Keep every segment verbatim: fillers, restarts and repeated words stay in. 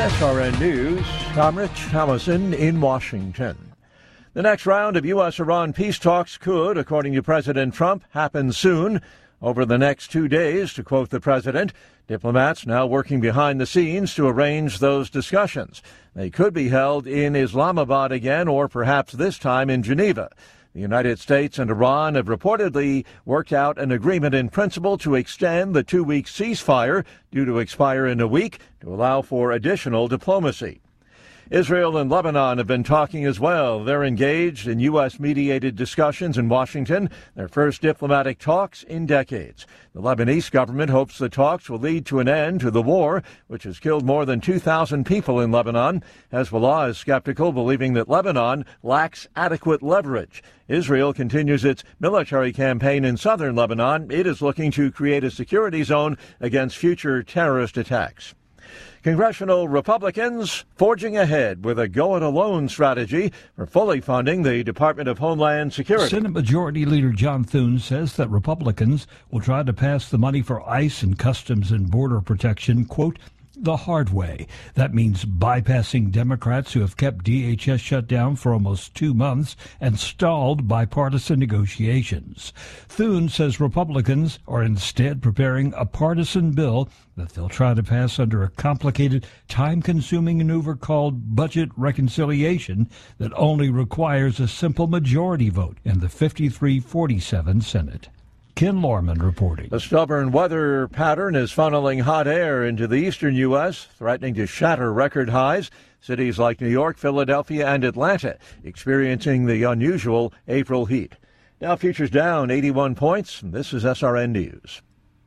S R N News, I'm Rich Allison in Washington. The next round of U S Iran peace talks could, according to President Trump, happen soon. Over the next two days, to quote the president, diplomats now working behind the scenes to arrange those discussions. They could be held in Islamabad again, or perhaps this time in Geneva. The United States and Iran have reportedly worked out an agreement in principle to extend the two-week ceasefire, due to expire in a week, to allow for additional diplomacy. Israel and Lebanon have been talking as well. They're engaged in U S-mediated discussions in Washington, their first diplomatic talks in decades. The Lebanese government hopes the talks will lead to an end to the war, which has killed more than two thousand people in Lebanon. Hezbollah is skeptical, believing that Lebanon lacks adequate leverage. Israel continues its military campaign in southern Lebanon. It is looking to create a security zone against future terrorist attacks. Congressional Republicans forging ahead with a go-it-alone strategy for fully funding the Department of Homeland Security. Senate Majority Leader John Thune says that Republicans will try to pass the money for ICE and Customs and Border Protection, quote, the hard way. That means bypassing Democrats who have kept D H S shut down for almost two months and stalled bipartisan negotiations. Thune says Republicans are instead preparing a partisan bill that they'll try to pass under a complicated, time-consuming maneuver called budget reconciliation that only requires a simple majority vote in the fifty-three forty-seven Senate. Ken Lorman reporting. A stubborn weather pattern is funneling hot air into the eastern U S, threatening to shatter record highs. Cities like New York, Philadelphia, and Atlanta experiencing the unusual April heat. Dow futures down eighty-one points. This is S R N News.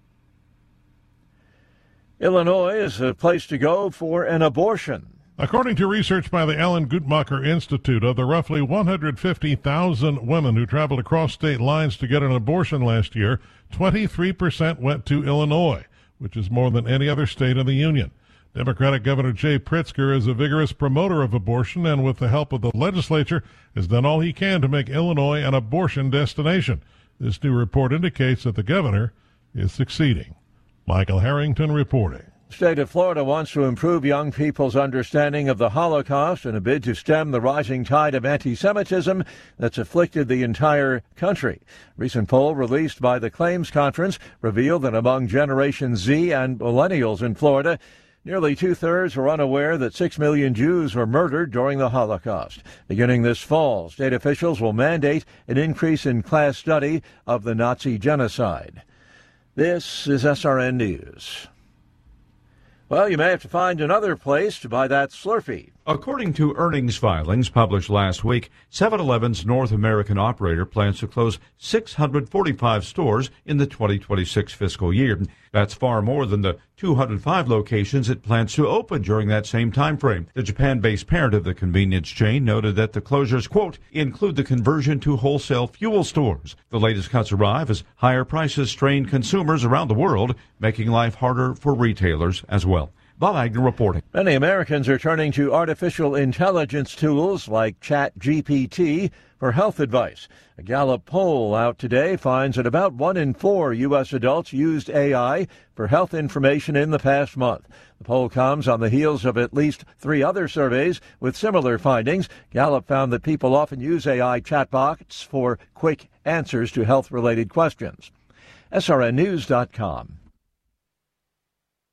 Illinois is a place to go for an abortion. According to research by the Ellen Guttmacher Institute, of the roughly one hundred fifty thousand women who traveled across state lines to get an abortion last year, twenty-three percent went to Illinois, which is more than any other state in the union. Democratic Governor Jay Pritzker is a vigorous promoter of abortion and, with the help of the legislature, has done all he can to make Illinois an abortion destination. This new report indicates that the governor is succeeding. Michael Harrington reporting. The state of Florida wants to improve young people's understanding of the Holocaust in a bid to stem the rising tide of anti-Semitism that's afflicted the entire country. A recent poll released by the Claims Conference revealed that among Generation Z and millennials in Florida, nearly two-thirds are unaware that six million Jews were murdered during the Holocaust. Beginning this fall, state officials will mandate an increase in class study of the Nazi genocide. This is S R N News. Well, you may have to find another place to buy that Slurpee. According to earnings filings published last week, seven eleven's North American operator plans to close six hundred forty-five stores in the twenty twenty-six fiscal year. That's far more than the two hundred five locations it plans to open during that same time frame. The Japan-based parent of the convenience chain noted that the closures, quote, include the conversion to wholesale fuel stores. The latest cuts arrive as higher prices strain consumers around the world, making life harder for retailers as well. Bob Agnew reporting. Many Americans are turning to artificial intelligence tools like ChatGPT for health advice. A Gallup poll out today finds that about one in four U S adults used A I for health information in the past month. The poll comes on the heels of at least three other surveys with similar findings. Gallup found that people often use A I chatbots for quick answers to health-related questions. S R N News dot com.